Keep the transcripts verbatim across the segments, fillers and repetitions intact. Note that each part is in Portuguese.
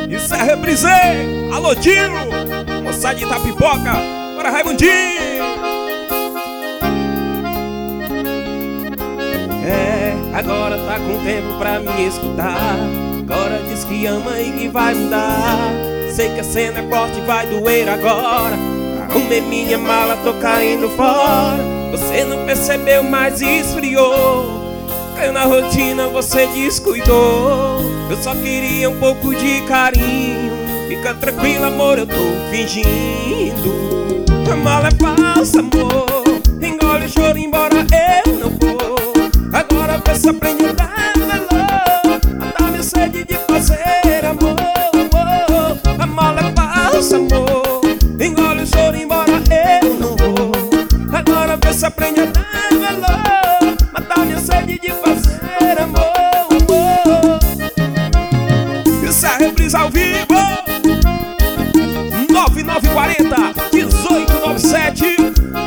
Isso é reprisei. Alô, tio, moçada de Itapipoca. Bora, Raimundinho. É, agora tá com tempo pra me escutar. Agora diz que ama e que vai mudar. Sei que a cena é forte, vai doer agora. Arrumei minha mala, tô caindo fora. Você não percebeu, mas esfriou. Caiu na rotina, você descuidou. Eu só queria um pouco de carinho. Fica tranquilo, amor, eu tô fingindo. A mala é falsa, amor. Engole o choro, embora eu não vou. Agora vê se aprende a dar valor. Matar minha sede de fazer amor. A mala é falsa, amor. Engole o choro, embora eu não vou. Agora vê se aprende a dar valor. Matar minha sede de fazer amor, amor. Isso é reprise ao vivo. Nove nove quatro zero, dezoito noventa e sete.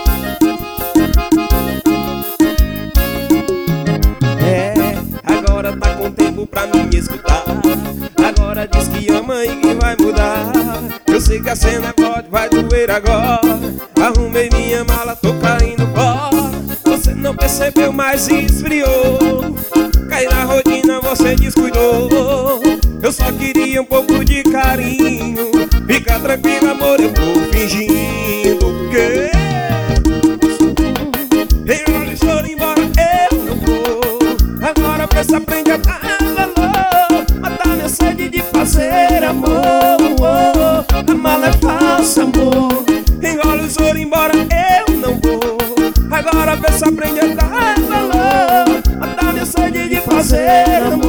É, agora tá com tempo pra me escutar. Agora diz que ama e que vai mudar. Eu sei que a cena pode, vai doer agora. Arrumei minha mala, tô caindo fora. Você não percebeu, mas esfriou. Cai na rotina, você descuidou. Eu só queria um pouco de carinho. Fica tranquilo, amor, eu tô fingindo que engole o choro, embora eu não vou. Agora pensa, aprende a dar valor. Matar minha sede de fazer amor. A mala é falsa, amor. Engole o choro, embora eu não vou. Agora pensa, aprende a dar valor. Matar minha sede de fazer amor.